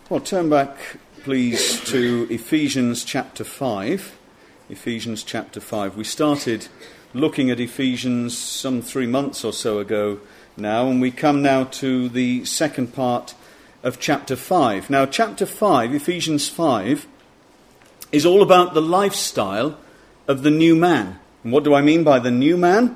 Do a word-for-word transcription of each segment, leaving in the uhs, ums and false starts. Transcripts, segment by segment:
Well, turn back, please, to Ephesians chapter five. Ephesians chapter five. We started looking at Ephesians some three months or so ago now, and we come now to the second part of chapter five. Now, chapter five, Ephesians five, is all about the lifestyle of the new man. And what do I mean by the new man?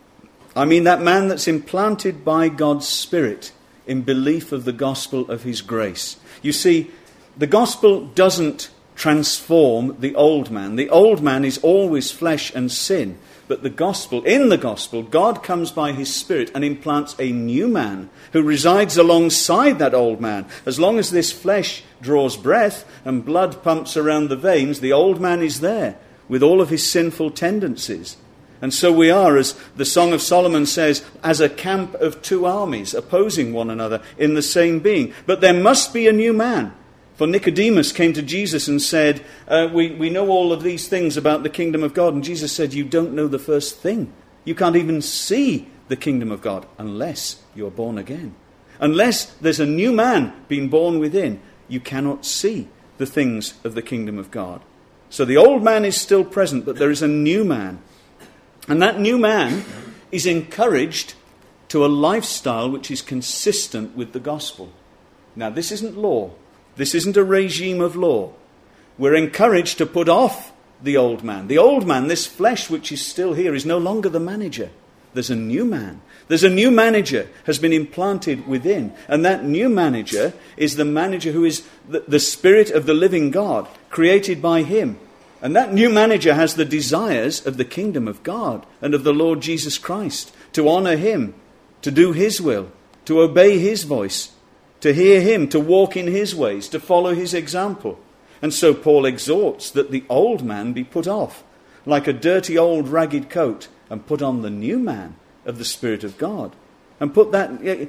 I mean that man that's implanted by God's Spirit in belief of the gospel of his grace. You see, the gospel doesn't transform the old man. The old man is always flesh and sin. But the gospel, in the gospel, God comes by his Spirit and implants a new man who resides alongside that old man. As long as this flesh draws breath and blood pumps around the veins, the old man is there with all of his sinful tendencies. And so we are, as the Song of Solomon says, as a camp of two armies opposing one another in the same being. But there must be a new man. For Nicodemus came to Jesus and said, uh, we, we know all of these things about the kingdom of God. And Jesus said, you don't know the first thing. You can't even see the kingdom of God unless you're born again. Unless there's a new man being born within, you cannot see the things of the kingdom of God. So the old man is still present, but there is a new man. And that new man is encouraged to a lifestyle which is consistent with the gospel. Now, this isn't law. This isn't a regime of law. We're encouraged to put off the old man. The old man, this flesh which is still here, is no longer the manager. There's a new man. There's a new manager has been implanted within. And that new manager is the manager who is the, the Spirit of the living God, created by him. And that new manager has the desires of the kingdom of God and of the Lord Jesus Christ, to honour him, to do his will, to obey his voice, to hear him, to walk in his ways, to follow his example. And so Paul exhorts that the old man be put off, like a dirty old ragged coat, and put on the new man of the Spirit of God. And put that,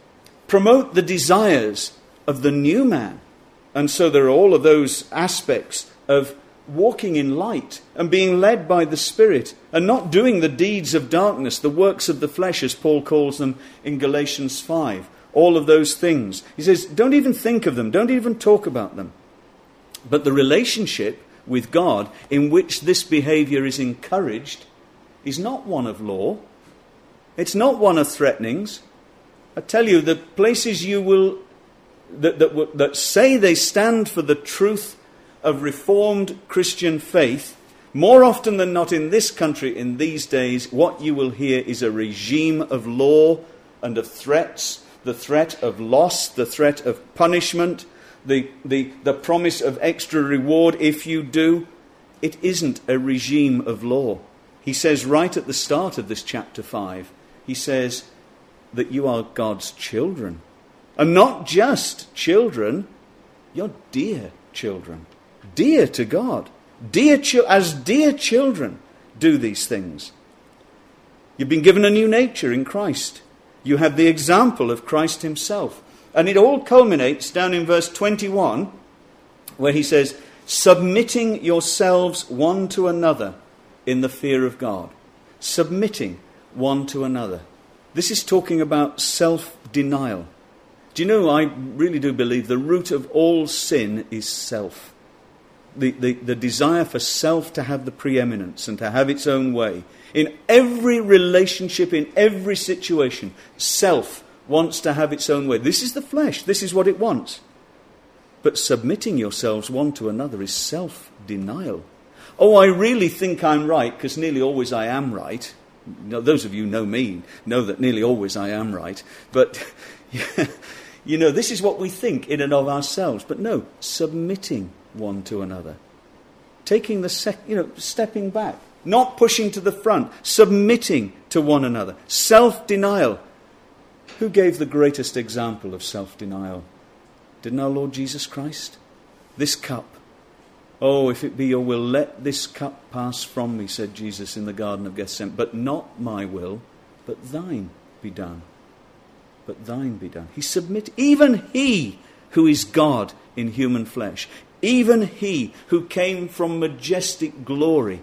promote the desires of the new man. And so there are all of those aspects of walking in light and being led by the Spirit and not doing the deeds of darkness, the works of the flesh, as Paul calls them in Galatians five. All of those things. He says, don't even think of them. Don't even talk about them. But the relationship with God in which this behavior is encouraged is not one of law. It's not one of threatenings. I tell you, the places you will that, that, that say they stand for the truth of Reformed Christian faith, more often than not in this country in these days, what you will hear is a regime of law and of threats, the threat of loss, the threat of punishment, the, the, the promise of extra reward if you do. It isn't a regime of law. He says right at the start of this chapter five, he says that you are God's children. And not just children, you're dear children. Dear to God. Dear chi- as dear children do these things. You've been given a new nature in Christ. You have the example of Christ himself. And it all culminates down in verse twenty-one, where he says, submitting yourselves one to another in the fear of God. Submitting one to another. This is talking about self-denial. Do you know, I really do believe the root of all sin is self. The, the, the desire for self to have the preeminence and to have its own way. In every relationship, in every situation, self wants to have its own way. This is the flesh. This is what it wants. But submitting yourselves one to another is self-denial. Oh, I really think I'm right, because nearly always I am right. You know, those of you who know me know that nearly always I am right. But, you know, this is what we think in and of ourselves. But no, submitting one to another. Taking the, sec- you know, stepping back. Not pushing to the front. Submitting to one another. Self-denial. Who gave the greatest example of self-denial? Didn't our Lord Jesus Christ? This cup. Oh, if it be your will, let this cup pass from me, said Jesus in the Garden of Gethsemane. But not my will, but thine be done. But thine be done. He submitted. Even he who is God in human flesh, even he who came from majestic glory,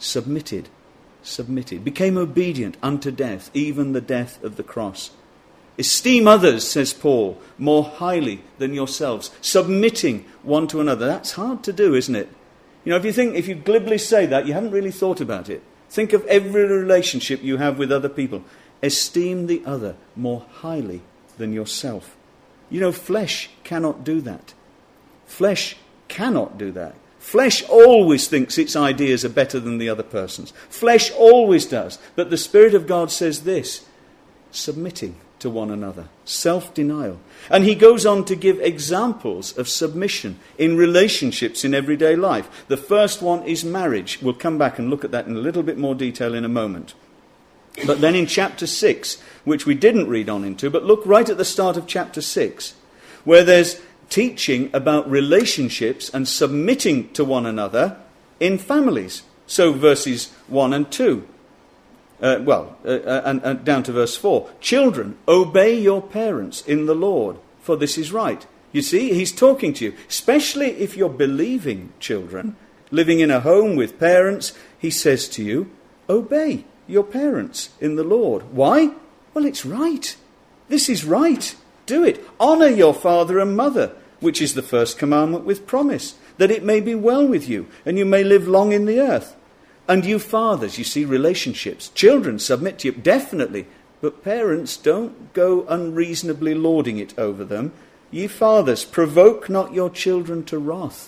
submitted, submitted, became obedient unto death, even the death of the cross. Esteem others, says Paul, more highly than yourselves, submitting one to another. That's hard to do, isn't it? You know, if you think, if you glibly say that, you haven't really thought about it. Think of every relationship you have with other people. Esteem the other more highly than yourself. You know, flesh cannot do that. Flesh cannot do that. Flesh always thinks its ideas are better than the other person's. Flesh always does. But the Spirit of God says this: submitting to one another, self-denial. And he goes on to give examples of submission in relationships in everyday life. The first one is marriage. We'll come back and look at that in a little bit more detail in a moment. But then in chapter six, which we didn't read on into, but look right at the start of chapter six, where there's teaching about relationships and submitting to one another in families. So verses one and two. Uh, well, uh, uh, and, and down to verse four. Children, obey your parents in the Lord, for this is right. You see, he's talking to you, especially if you're believing children, living in a home with parents. He says to you, obey your parents in the Lord. Why? Well, it's right. This is right. Do it. Honour your father and mother, which is the first commandment with promise, that it may be well with you, and you may live long in the earth. And you fathers, you see, relationships. Children, submit to you, definitely. But parents, don't go unreasonably lording it over them. Ye fathers, provoke not your children to wrath.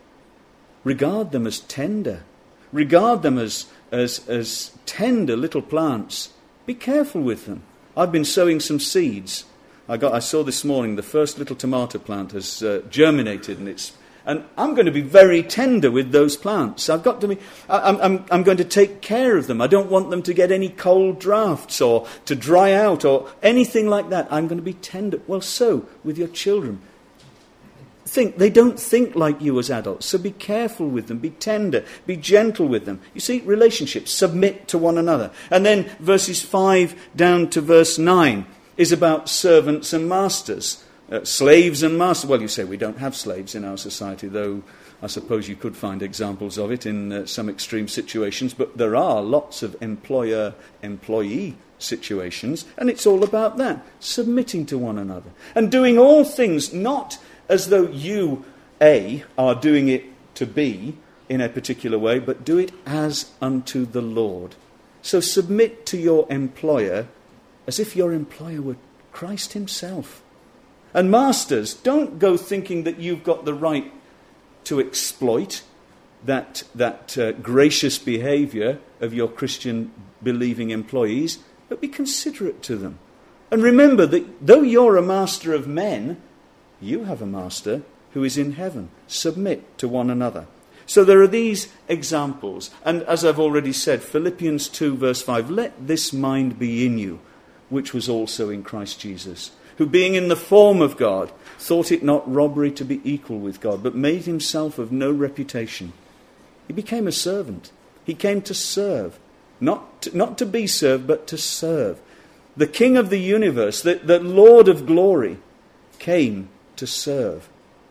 Regard them as tender. Regard them as, as, as tender little plants. Be careful with them. I've been sowing some seeds. I got. I saw this morning the first little tomato plant has uh, germinated, and it's. And I'm going to be very tender with those plants. I've got to be. I'm, I'm, I'm going to take care of them. I don't want them to get any cold drafts or to dry out or anything like that. I'm going to be tender. Well, so with your children. Think they don't think like you as adults, so be careful with them. Be tender. Be gentle with them. You see, relationships submit to one another. And then verses five down to verse nine is about servants and masters. Uh, slaves and masters. Well, you say we don't have slaves in our society, though I suppose you could find examples of it in uh, some extreme situations. But there are lots of employer-employee situations, and it's all about that, submitting to one another. And doing all things not as though you, A, are doing it to be in a particular way, but do it as unto the Lord. So submit to your employer as if your employer were Christ himself. And masters, don't go thinking that you've got the right to exploit that, that uh, gracious behaviour of your Christian believing employees, but be considerate to them. And remember that though you're a master of men, you have a master who is in heaven. Submit to one another. So there are these examples. And as I've already said, Philippians two verse five, let this mind be in you, which was also in Christ Jesus, who being in the form of God, thought it not robbery to be equal with God, but made himself of no reputation. He became a servant. He came to serve, not to, not to be served, but to serve. The King of the universe, the, the Lord of glory, came to serve,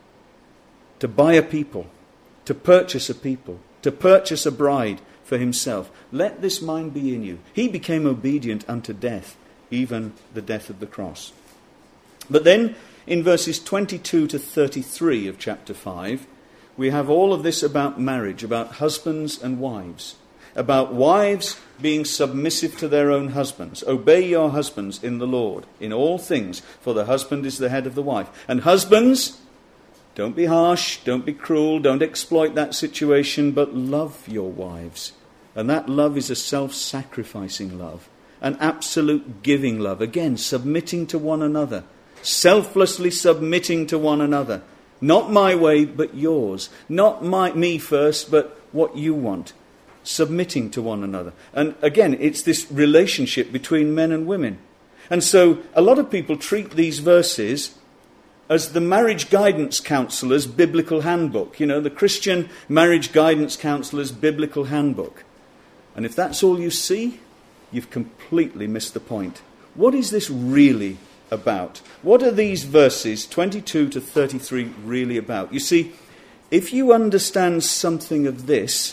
to buy a people, to purchase a people, to purchase a bride for himself. Let this mind be in you. He became obedient unto death, even the death of the cross. But then, in verses twenty-two to thirty-three of chapter five, we have all of this about marriage, about husbands and wives, about wives being submissive to their own husbands. Obey your husbands in the Lord, in all things, for the husband is the head of the wife. And husbands, don't be harsh, don't be cruel, don't exploit that situation, but love your wives. And that love is a self-sacrificing love, an absolute giving love. Again, submitting to one another. Selflessly submitting to one another. Not my way, but yours. Not my me first, but what you want. Submitting to one another. And again, it's this relationship between men and women. And so a lot of people treat these verses as the marriage guidance counselor's biblical handbook. You know, the Christian marriage guidance counselor's biblical handbook. And if that's all you see, you've completely missed the point. What is this really about? What are these verses twenty-two to thirty-three really about? You see, if you understand something of this,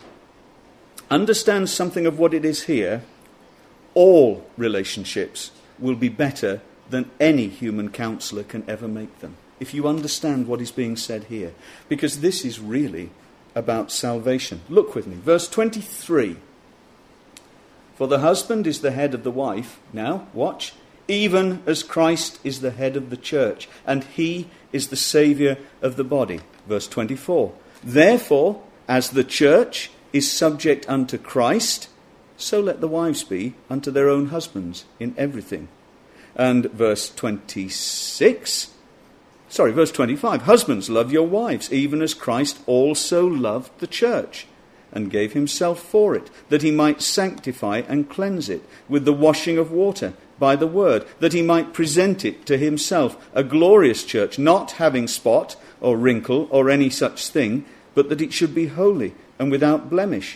understand something of what it is here, all relationships will be better than any human counsellor can ever make them. If you understand what is being said here. Because this is really about salvation. Look with me. Verse twenty-three. For the husband is the head of the wife. Now, watch. Even as Christ is the head of the church, and he is the Saviour of the body. Verse twenty-four. Therefore, as the church is subject unto Christ, so let the wives be unto their own husbands in everything. And verse twenty-six, sorry, verse twenty-five, husbands, love your wives, even as Christ also loved the church, and gave himself for it, that he might sanctify and cleanse it with the washing of water by the word, that he might present it to himself a glorious church, not having spot or wrinkle or any such thing, but that it should be holy and without blemish.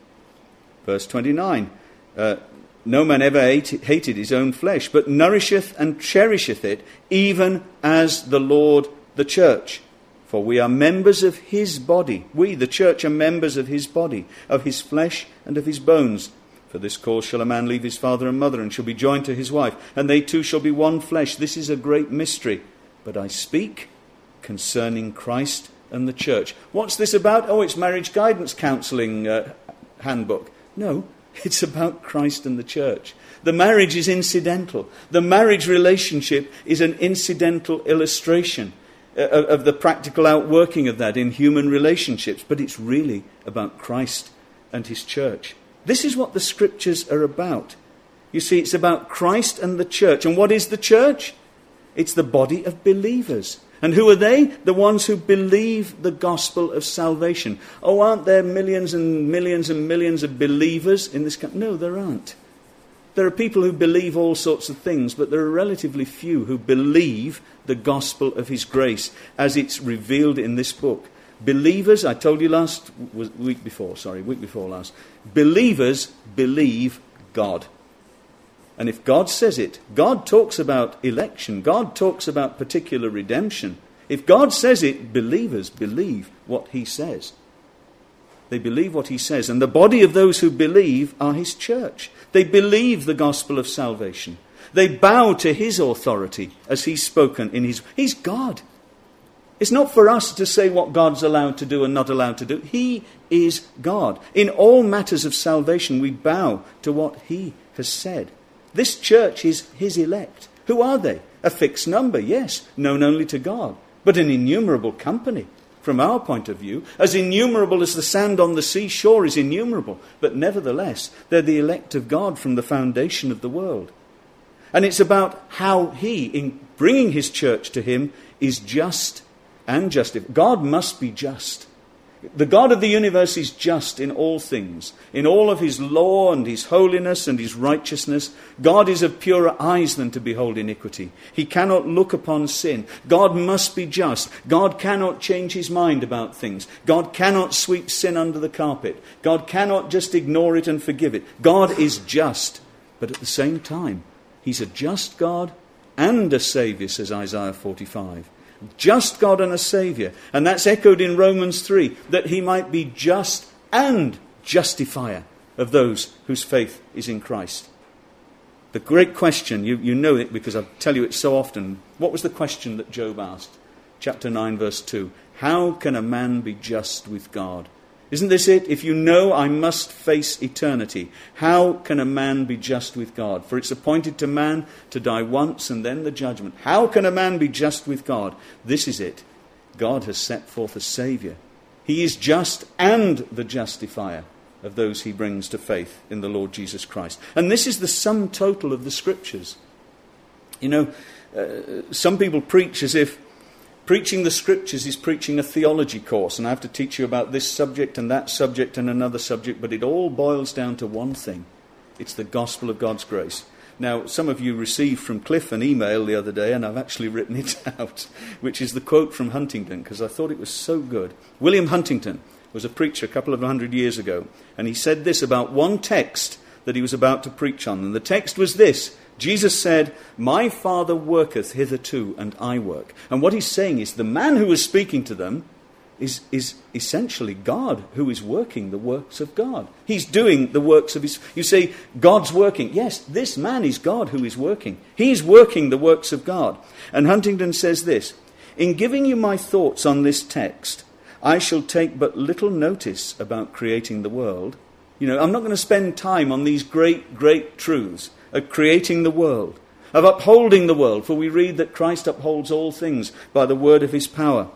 Verse twenty-nine, uh, no man ever hated his own flesh, but nourisheth and cherisheth it, even as the Lord the church. For we are members of his body. We, the church, are members of his body, of his flesh and of his bones. For this cause shall a man leave his father and mother, and shall be joined to his wife, and they two shall be one flesh. This is a great mystery. But I speak concerning Christ and the church. What's this about? Oh, it's marriage guidance counselling uh, handbook. No, it's about Christ and the church. The marriage is incidental. The marriage relationship is an incidental illustration of, of the practical outworking of that in human relationships. But it's really about Christ and his church. This is what the scriptures are about. You see, it's about Christ and the church. And what is the church? It's the body of believers. And who are they? The ones who believe the gospel of salvation. Oh, aren't there millions and millions and millions of believers in this country? No, there aren't. There are people who believe all sorts of things, but there are relatively few who believe the gospel of his grace as it's revealed in this book. Believers, I told you last week before, sorry, week before last, believers believe God. And if God says it, God talks about election, God talks about particular redemption. If God says it, believers believe what he says. They believe what he says. And the body of those who believe are his church. They believe the gospel of salvation. They bow to his authority as he's spoken in his... He's God. It's not for us to say what God's allowed to do and not allowed to do. He is God. In all matters of salvation, we bow to what he has said. This church is his elect. Who are they? A fixed number, yes, known only to God, but an innumerable company from our point of view, as innumerable as the sand on the seashore is innumerable, but nevertheless, they're the elect of God from the foundation of the world. And it's about how he, in bringing his church to him, is just and justified. God must be just. The God of the universe is just in all things, in all of his law and his holiness and his righteousness. God is of purer eyes than to behold iniquity. He cannot look upon sin. God must be just. God cannot change his mind about things. God cannot sweep sin under the carpet. God cannot just ignore it and forgive it. God is just. But at the same time, he's a just God and a Saviour, says Isaiah forty-five. Just God and a Saviour. And that's echoed in Romans three, that he might be just and justifier of those whose faith is in Christ. The great question, you, you know it because I tell you it so often. What was the question that Job asked? Chapter nine, verse two. How can a man be just with God? Isn't this it? If you know I must face eternity, how can a man be just with God? For it's appointed to man to die once and then the judgment. How can a man be just with God? This is it. God has set forth a Saviour. He is just and the justifier of those he brings to faith in the Lord Jesus Christ. And this is the sum total of the Scriptures. You know, uh, some people preach as if preaching the Scriptures is preaching a theology course, and I have to teach you about this subject and that subject and another subject, but it all boils down to one thing. It's the gospel of God's grace. Now, some of you received from Cliff an email the other day, and I've actually written it out, which is the quote from Huntington, because I thought it was so good. William Huntington was a preacher a couple of hundred years ago, and he said this about one text that he was about to preach on, and the text was this. Jesus said, "My Father worketh hitherto, and I work." And what he's saying is the man who was speaking to them is, is essentially God who is working the works of God. He's doing the works of his... You say, God's working. Yes, this man is God who is working. He's working the works of God. And Huntington says this, in giving you my thoughts on this text, I shall take but little notice about creating the world. You know, I'm not going to spend time on these great, great truths of creating the world, of upholding the world, for we read that Christ upholds all things by the word of his power,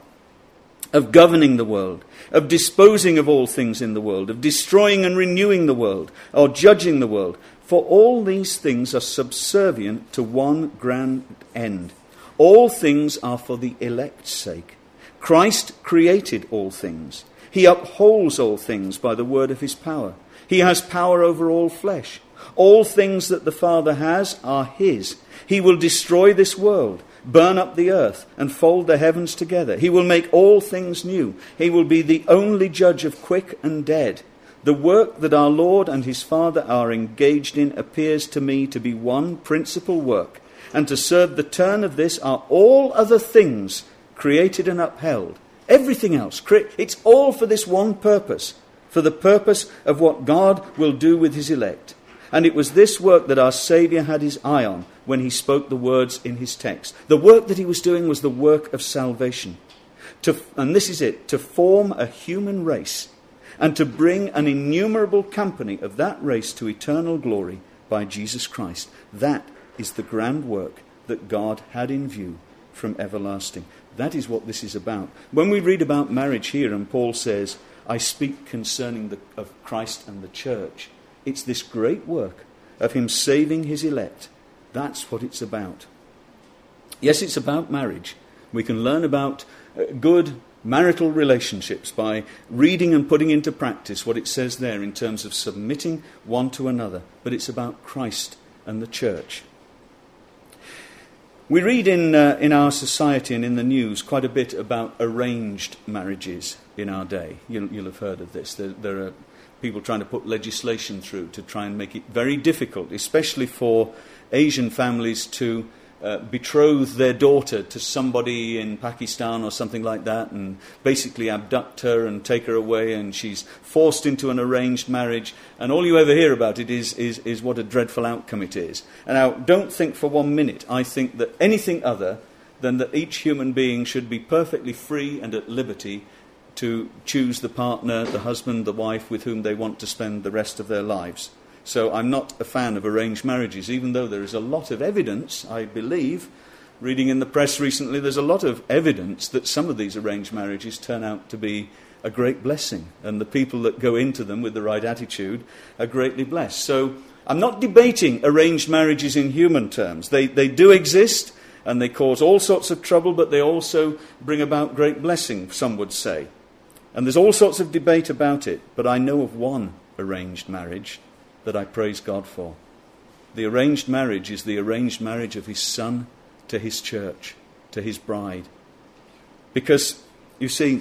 of governing the world, of disposing of all things in the world, of destroying and renewing the world, or judging the world. For all these things are subservient to one grand end. All things are for the elect's sake. Christ created all things. He upholds all things by the word of his power. He has power over all flesh. All things that the Father has are his. He will destroy this world, burn up the earth, and fold the heavens together. He will make all things new. He will be the only judge of quick and dead. The work that our Lord and his Father are engaged in appears to me to be one principal work, and to serve the turn of this are all other things created and upheld. Everything else, it's all for this one purpose, for the purpose of what God will do with his elect. And it was this work that our Saviour had his eye on when he spoke the words in his text. The work that he was doing was the work of salvation. To, and this is it, to form a human race and to bring an innumerable company of that race to eternal glory by Jesus Christ. That is the grand work that God had in view from everlasting. That is what this is about. When we read about marriage here, and Paul says, I speak concerning the, of Christ and the church, it's this great work of him saving his elect. That's what it's about. Yes, it's about marriage. We can learn about uh, good marital relationships by reading and putting into practice what it says there in terms of submitting one to another. But it's about Christ and the church. We read in uh, in our society and in the news quite a bit about arranged marriages in our day. You'll, you'll have heard of this. There, there are people trying to put legislation through to try and make it very difficult, especially for Asian families to uh, betroth their daughter to somebody in Pakistan or something like that and basically abduct her and take her away, and she's forced into an arranged marriage, and all you ever hear about it is, is, is what a dreadful outcome it is. And now, don't think for one minute I think that anything other than that each human being should be perfectly free and at liberty to choose the partner, the husband, the wife with whom they want to spend the rest of their lives. So I'm not a fan of arranged marriages, even though there is a lot of evidence, I believe, reading in the press recently, there's a lot of evidence that some of these arranged marriages turn out to be a great blessing, and the people that go into them with the right attitude are greatly blessed. So I'm not debating arranged marriages in human terms. They, they do exist, and they cause all sorts of trouble, but they also bring about great blessing, some would say. And there's all sorts of debate about it, but I know of one arranged marriage that I praise God for. The arranged marriage is the arranged marriage of his Son to his church, to his bride. Because, you see,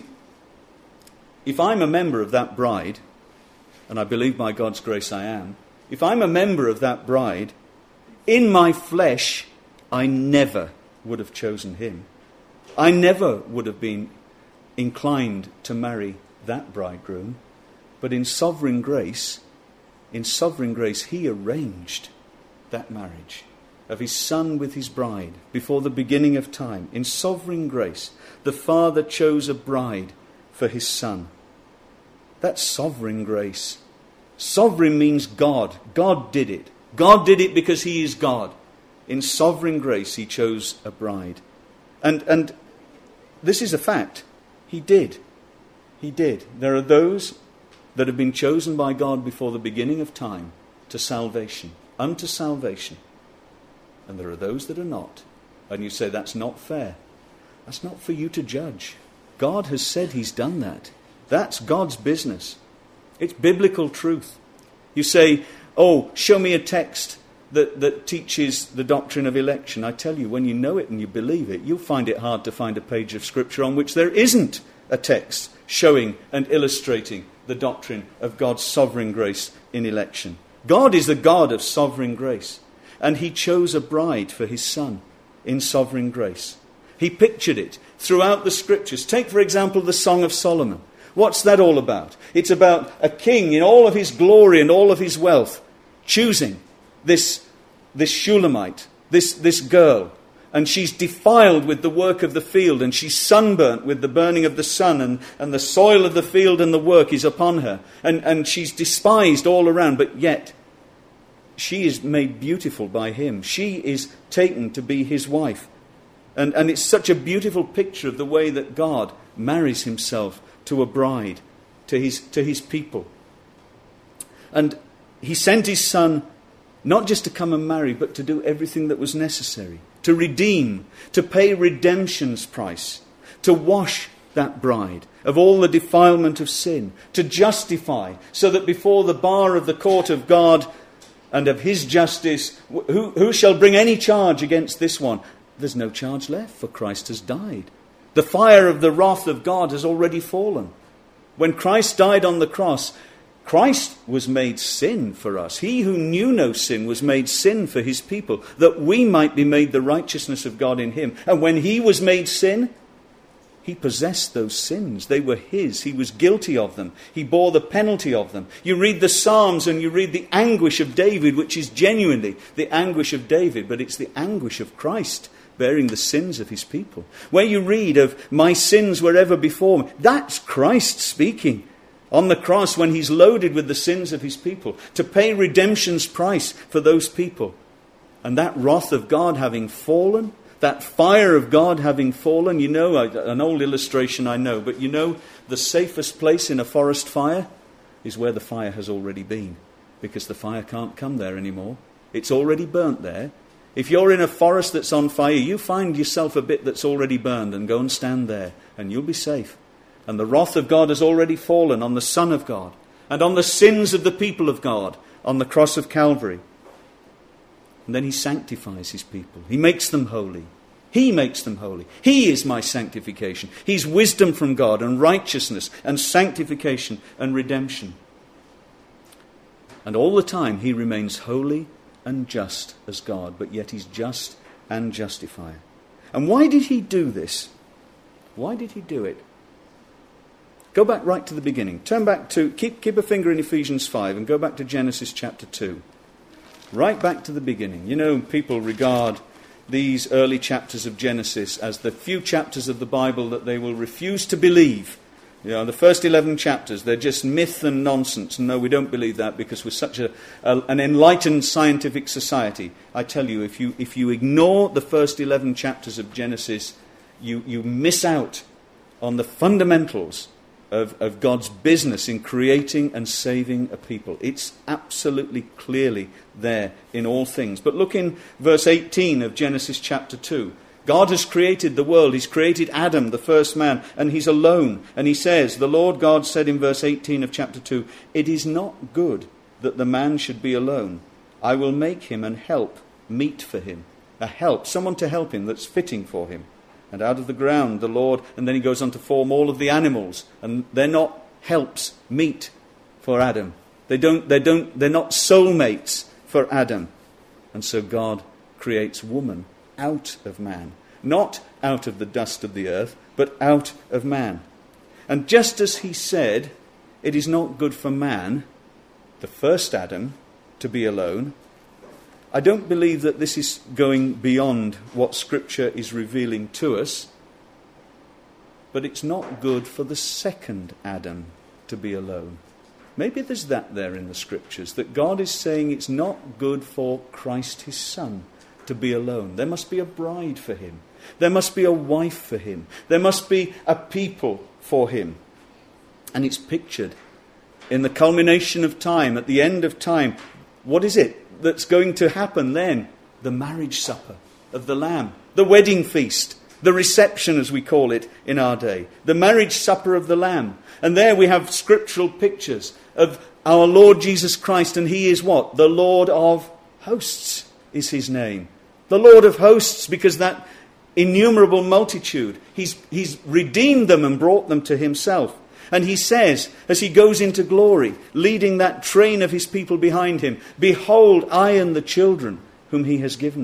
if I'm a member of that bride, and I believe by God's grace I am, if I'm a member of that bride, in my flesh, I never would have chosen him. I never would have been inclined to marry that bridegroom. But in sovereign grace, in sovereign grace, he arranged that marriage of his Son with his bride before the beginning of time. In sovereign grace, the Father chose a bride for his Son. That's sovereign grace. Sovereign means God. God did it. God did it because he is God. In sovereign grace, he chose a bride. And, and this is a fact. He did. He did. There are those that have been chosen by God before the beginning of time to salvation, unto salvation. And there are those that are not. And you say, that's not fair. That's not for you to judge. God has said he's done that. That's God's business. It's biblical truth. You say, oh, show me a text that, that teaches the doctrine of election. I tell you, when you know it and you believe it, you'll find it hard to find a page of Scripture on which there isn't a text showing and illustrating the doctrine of God's sovereign grace in election. God is the God of sovereign grace, and he chose a bride for his Son in sovereign grace. He pictured it throughout the scriptures. Take, for example, the Song of Solomon. What's that all about? It's about a king in all of his glory and all of his wealth choosing this, this Shulamite, this, this girl. And she's defiled with the work of the field, and she's sunburnt with the burning of the sun, and, and the soil of the field and the work is upon her. And, and she's despised all around, but yet she is made beautiful by him. She is taken to be his wife. And, and it's such a beautiful picture of the way that God marries himself to a bride, to his, to his people. And he sent his son not just to come and marry, but to do everything that was necessary. To redeem, to pay redemption's price, to wash that bride of all the defilement of sin, to justify, so that before the bar of the court of God and of his justice, who, who shall bring any charge against this one? There's no charge left, for Christ has died. The fire of the wrath of God has already fallen. When Christ died on the cross, Christ was made sin for us. He who knew no sin was made sin for his people, that we might be made the righteousness of God in him. And when he was made sin, he possessed those sins. They were his. He was guilty of them. He bore the penalty of them. You read the Psalms and you read the anguish of David, which is genuinely the anguish of David, but it's the anguish of Christ bearing the sins of his people. Where you read of my sins were ever before me, that's Christ speaking. On the cross, when he's loaded with the sins of his people, to pay redemption's price for those people. And that wrath of God having fallen, that fire of God having fallen, you know, an old illustration I know, but you know, the safest place in a forest fire is where the fire has already been, because the fire can't come there anymore. It's already burnt there. If you're in a forest that's on fire, you find yourself a bit that's already burned and go and stand there, and you'll be safe. And the wrath of God has already fallen on the Son of God and on the sins of the people of God on the cross of Calvary. And then he sanctifies his people. He makes them holy. He makes them holy. He is my sanctification. He's wisdom from God and righteousness and sanctification and redemption. And all the time he remains holy and just as God, but yet he's just and justifier. And why did he do this? Why did he do it? Go back right to the beginning. Turn back to, keep, keep a finger in Ephesians five and go back to Genesis chapter two. Right back to the beginning. You know, people regard these early chapters of Genesis as the few chapters of the Bible that they will refuse to believe. You know, the first eleven chapters, they're just myth and nonsense. No, we don't believe that because we're such a, a, an enlightened scientific society. I tell you, if you if you ignore the first eleven chapters of Genesis, you, you miss out on the fundamentals Of, of God's business in creating and saving a people. It's absolutely clearly there in all things. But look in verse eighteen of Genesis chapter two. God has created the world. He's created Adam, the first man, and he's alone. And he says, the Lord God said in verse eighteen of chapter two, "It is not good that the man should be alone. I will make him an help meet for him." A help, someone to help him that's fitting for him. And out of the ground the Lord, and then he goes on to form all of the animals, and they're not helps meet for Adam. They don't, they don't, they're not soulmates for Adam. And so God creates woman out of man, not out of the dust of the earth, but out of man. And just as he said, it is not good for man, the first Adam, to be alone, I don't believe that this is going beyond what Scripture is revealing to us, but it's not good for the second Adam to be alone. Maybe there's that there in the Scriptures, that God is saying it's not good for Christ his Son to be alone. There must be a bride for him. There must be a wife for him. There must be a people for him. And it's pictured in the culmination of time, at the end of time. What is it that's going to happen then? The marriage supper of the Lamb, the wedding feast, the reception as we call it in our day, the marriage supper of the Lamb. And there we have scriptural pictures of our Lord Jesus Christ, and he is what? The Lord of hosts is his name. The Lord of hosts, because that innumerable multitude, he's, he's redeemed them and brought them to himself. And he says, as he goes into glory, leading that train of his people behind him, "Behold, I and the children whom he has given me."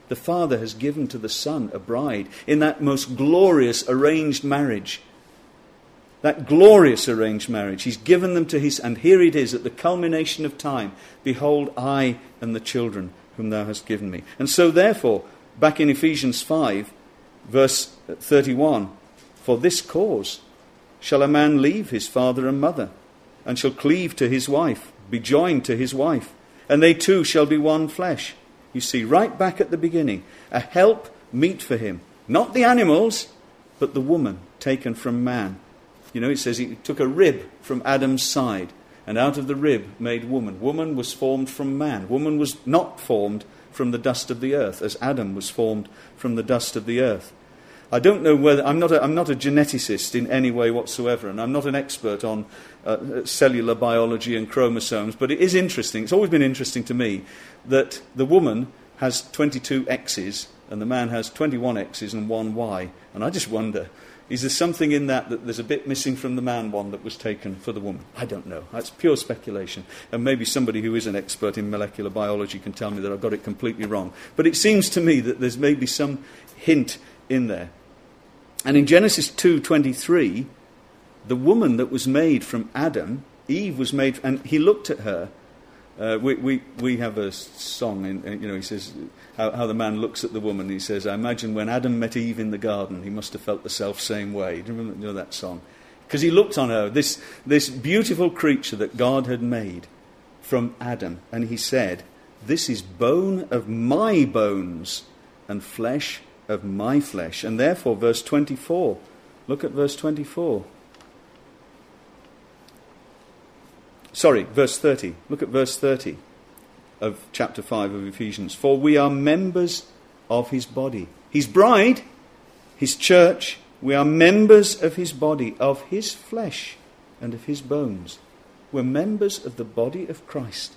The Father has given to the Son a bride in that most glorious arranged marriage. That glorious arranged marriage. He's given them to his, and here it is at the culmination of time. Behold, I and the children whom thou hast given me. And so therefore, back in Ephesians five, verse thirty-one, for this cause shall a man leave his father and mother, and shall cleave to his wife, be joined to his wife, and they two shall be one flesh. You see, right back at the beginning, a help meet for him. Not the animals, but the woman taken from man. You know, it says he took a rib from Adam's side, and out of the rib made woman. Woman was formed from man. Woman was not formed from the dust of the earth, as Adam was formed from the dust of the earth. I don't know whether, I'm not a, I'm not a geneticist in any way whatsoever, and I'm not an expert on uh, cellular biology and chromosomes, but it is interesting, it's always been interesting to me, that the woman has twenty-two X's, and the man has twenty-one X's and one Y. And I just wonder, is there something in that that there's a bit missing from the man one that was taken for the woman? I don't know. That's pure speculation. And maybe somebody who is an expert in molecular biology can tell me that I've got it completely wrong. But it seems to me that there's maybe some hint in there. And in Genesis two twenty-three, the woman that was made from Adam, Eve was made, and he looked at her. Uh, we, we we have a song, in, you know, he says how, how the man looks at the woman. He says, I imagine when Adam met Eve in the garden, he must have felt the self-same way. Do you remember you know that song? Because he looked on her, this, this beautiful creature that God had made from Adam, and he said, this is bone of my bones and flesh of my flesh. And therefore, verse twenty-four, look at verse twenty-four. Sorry, verse thirty. Look at verse thirty of chapter five of Ephesians. For we are members of his body. His bride, his church, we are members of his body, of his flesh and of his bones. We're members of the body of Christ.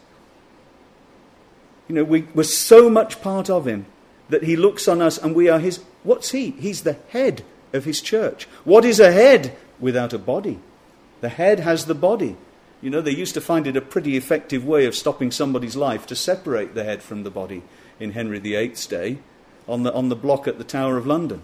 You know, we, we're so much part of him that he looks on us and we are his. What's he? He's the head of his church. What is a head without a body? The head has the body. You know, they used to find it a pretty effective way of stopping somebody's life to separate the head from the body in Henry the Eighth's day on the, on the block at the Tower of London.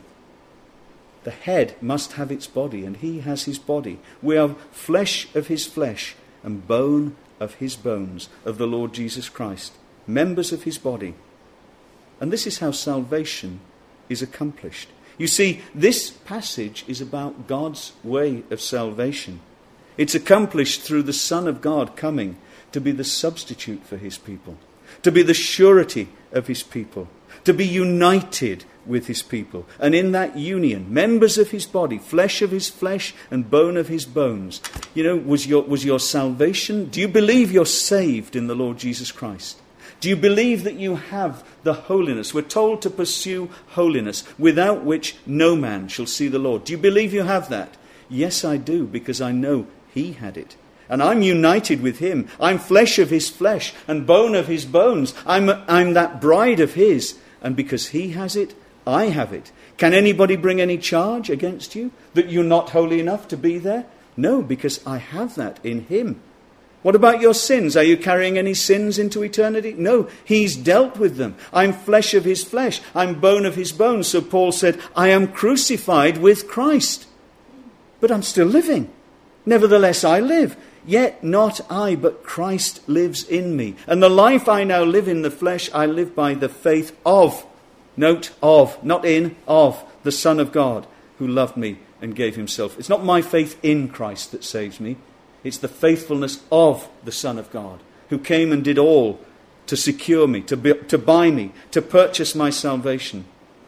The head must have its body, and he has his body. We are flesh of his flesh and bone of his bones, of the Lord Jesus Christ, members of his body. And this is how salvation is accomplished. You see, this passage is about God's way of salvation. It's accomplished through the Son of God coming to be the substitute for his people, to be the surety of his people, to be united with his people. And in that union, members of his body, flesh of his flesh and bone of his bones. You know, was your, was your salvation? Do you believe you're saved in the Lord Jesus Christ? Do you believe that you have the holiness? We're told to pursue holiness, without which no man shall see the Lord. Do you believe you have that? Yes, I do, because I know he had it. And I'm united with him. I'm flesh of his flesh and bone of his bones. I'm, I'm that bride of his. And because he has it, I have it. Can anybody bring any charge against you that you're not holy enough to be there? No, because I have that in him. What about your sins? Are you carrying any sins into eternity? No, he's dealt with them. I'm flesh of his flesh. I'm bone of his bones. So Paul said, I am crucified with Christ. But I'm still living. Nevertheless, I live. Yet not I, but Christ lives in me. And the life I now live in the flesh, I live by the faith of, note of, not in, of, the Son of God, who loved me and gave himself. It's not my faith in Christ that saves me. It's the faithfulness of the Son of God, who came and did all to secure me, to, be, to buy me, to purchase my salvation.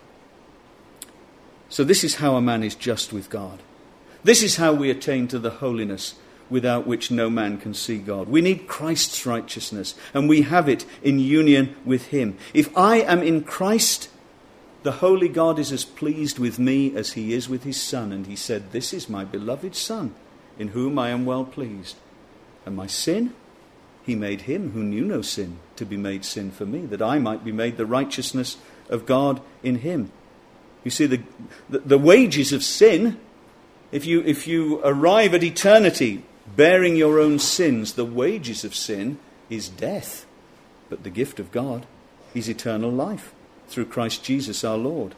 So this is how a man is just with God. This is how we attain to the holiness without which no man can see God. We need Christ's righteousness, and we have it in union with him. If I am in Christ, the holy God is as pleased with me as he is with his Son. And he said, this is my beloved Son, in whom I am well pleased. And my sin, he made him who knew no sin to be made sin for me, that I might be made the righteousness of God in him. You see, the, the, the wages of sin, if you, if you arrive at eternity bearing your own sins, the wages of sin is death. But the gift of God is eternal life. through Christ Jesus our Lord.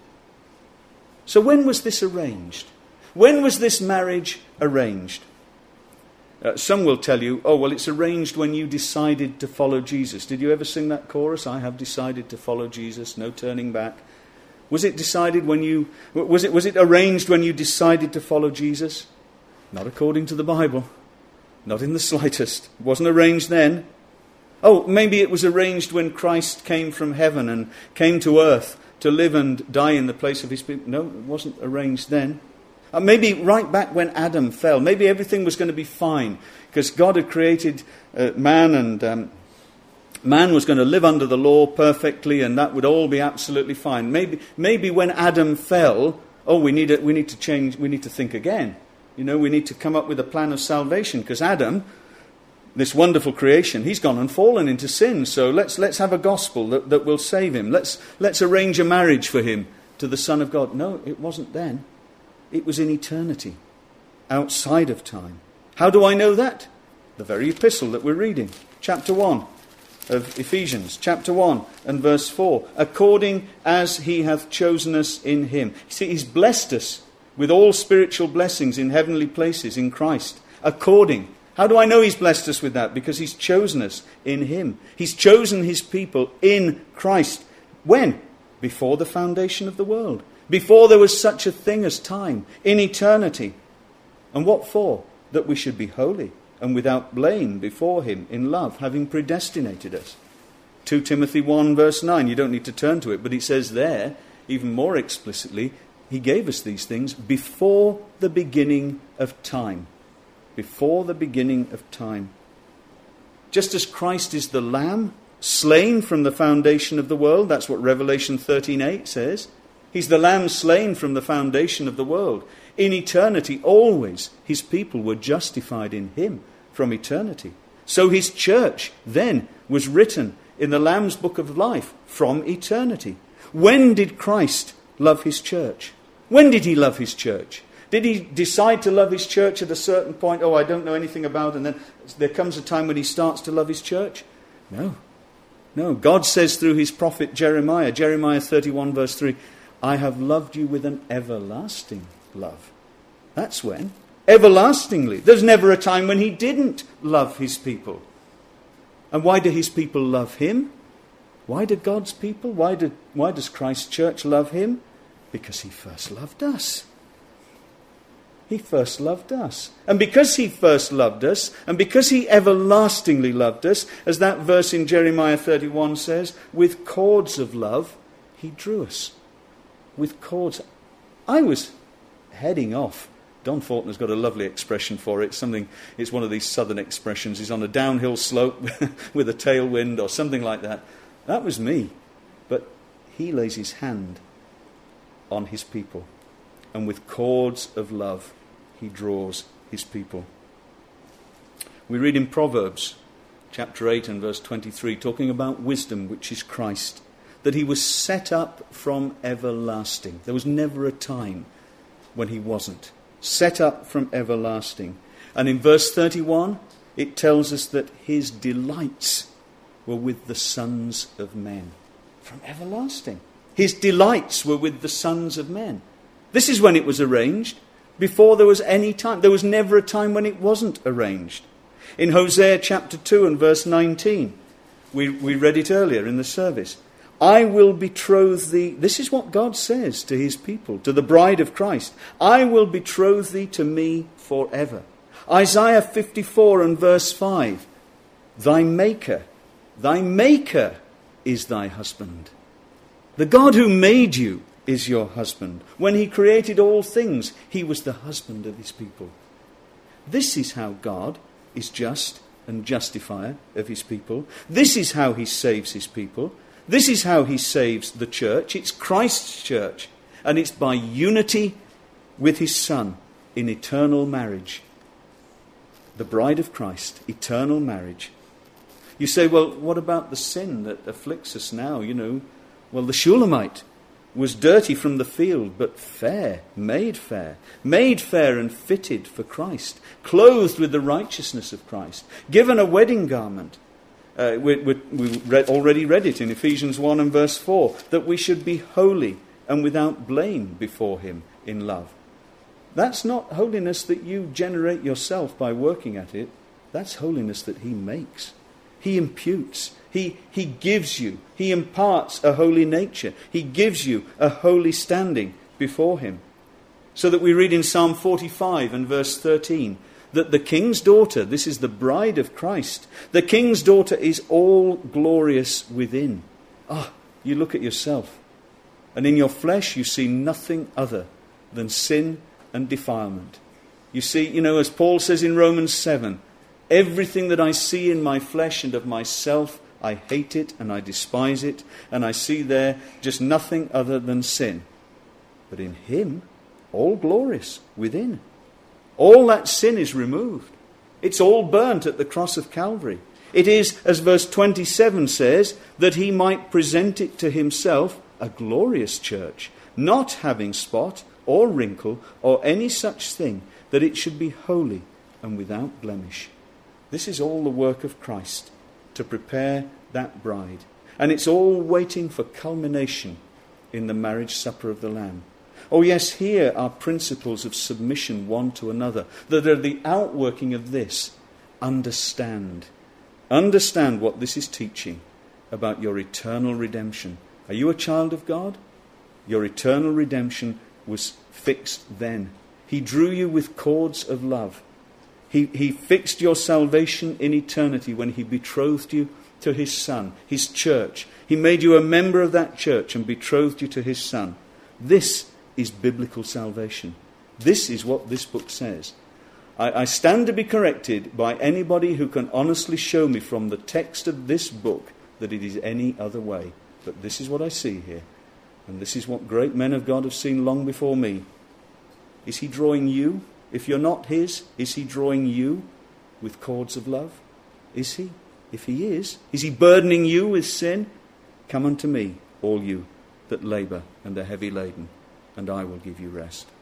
So when was this arranged? When was this marriage arranged? Uh, some will tell you, oh, well, it's arranged when you decided to follow Jesus. Did you ever sing that chorus? I have decided to follow Jesus, no turning back. Was it decided when you, was it, was it arranged when you decided to follow Jesus? Not according to the Bible. Not in the slightest. It wasn't arranged then. Oh, maybe it was arranged when Christ came from heaven and came to earth to live and die in the place of his people. No, it wasn't arranged then. Uh, maybe right back when Adam fell, maybe everything was going to be fine because God had created uh, man and um, man was going to live under the law perfectly and that would all be absolutely fine. Maybe maybe when Adam fell, oh, we need, a, we need to change, we need to think again. You know, we need to come up with a plan of salvation because Adam, this wonderful creation, he's gone and fallen into sin. So let's let's have a gospel that, that will save him. Let's let's arrange a marriage for him to the Son of God. No, it wasn't then. It was in eternity, outside of time. How do I know that? The very epistle that we're reading, chapter one of Ephesians, chapter one and verse four. According as he hath chosen us in him. You see, he's blessed us with all spiritual blessings in heavenly places in Christ. According. How do I know he's blessed us with that? Because he's chosen us in him. He's chosen his people in Christ. When? Before the foundation of the world. Before there was such a thing as time. In eternity. And what for? That we should be holy and without blame before him in love, having predestinated us. Second Timothy one verse nine. You don't need to turn to it, but it says there, even more explicitly, he gave us these things before the beginning of time. Before the beginning of time. Just as Christ is the Lamb, slain from the foundation of the world, that's what Revelation thirteen eight says. He's the Lamb slain from the foundation of the world. In eternity, always, his people were justified in him from eternity. So his church then was written in the Lamb's book of life from eternity. When did Christ love his church? When did he love his church? Did he decide to love his church at a certain point? Oh, I don't know anything about it. And then there comes a time when he starts to love his church? No. No. God says through his prophet Jeremiah, Jeremiah thirty-one verse three, I have loved you with an everlasting love. That's when. Everlastingly. There's never a time when he didn't love his people. And why do his people love him? Why do God's people, why, do, why does Christ's church love him? Because he first loved us. He first loved us. And because he first loved us, and because he everlastingly loved us, as that verse in Jeremiah thirty-one says, with cords of love, he drew us. With cords. I was heading off. Don Fortner's got a lovely expression for it. Something, it's one of these southern expressions. He's on a downhill slope with a tailwind or something like that. That was me. But he lays his hand on his people. And with cords of love, he draws his people. We read in Proverbs, chapter eight and verse twenty-three, talking about wisdom, which is Christ, that he was set up from everlasting. There was never a time when he wasn't. Set up from everlasting. And in verse thirty-one, it tells us that his delights were with the sons of men. From everlasting. His delights were with the sons of men. This is when it was arranged. Before there was any time. There was never a time when it wasn't arranged. In Hosea chapter two and verse nineteen, we, we read it earlier in the service. I will betroth thee. This is what God says to his people, to the bride of Christ. I will betroth thee to me forever. Isaiah fifty-four and verse five. Thy maker, thy maker is thy husband. The God who made you is your husband. When he created all things, he was the husband of his people. This is how God is just and justifier of his people. This is how he saves his people. This is how he saves the church. It's Christ's church. And it's by unity with his Son in eternal marriage. The bride of Christ, eternal marriage. You say, well, what about the sin that afflicts us now? You know, well, the Shulamite was dirty from the field, but fair, made fair, made fair and fitted for Christ, clothed with the righteousness of Christ, given a wedding garment. uh, we, we, we read, already read it in Ephesians one and verse four, that we should be holy and without blame before him in love. That's not holiness that you generate yourself by working at it. That's holiness that he makes. He imputes. He, he gives you. He imparts a holy nature. He gives you a holy standing before him. So that we read in Psalm forty-five and verse thirteen, that the king's daughter, this is the bride of Christ, the king's daughter is all glorious within. Ah, you look at yourself, and in your flesh you see nothing other than sin and defilement. You see, you know, as Paul says in Romans seven, everything that I see in my flesh and of myself, I hate it and I despise it, and I see there just nothing other than sin. But in him, all glorious within. All that sin is removed. It's all burnt at the cross of Calvary. It is, as verse twenty-seven says, that he might present it to himself a glorious church, not having spot or wrinkle or any such thing, that it should be holy and without blemish. This is all the work of Christ, to prepare that bride. And it's all waiting for culmination in the marriage supper of the Lamb. Oh yes, here are principles of submission one to another that are the outworking of this. Understand. Understand what this is teaching about your eternal redemption. Are you a child of God? Your eternal redemption was fixed then. He drew you with cords of love. He, he fixed your salvation in eternity when he betrothed you to his Son, his church. He made you a member of that church and betrothed you to his Son. This is biblical salvation. This is what this book says. I, I stand to be corrected by anybody who can honestly show me from the text of this book that it is any other way. But this is what I see here. And this is what great men of God have seen long before me. Is he drawing you? If you're not his, is he drawing you with cords of love? Is he? If he is, is he burdening you with sin? Come unto me, all you that labour and are heavy laden, and I will give you rest.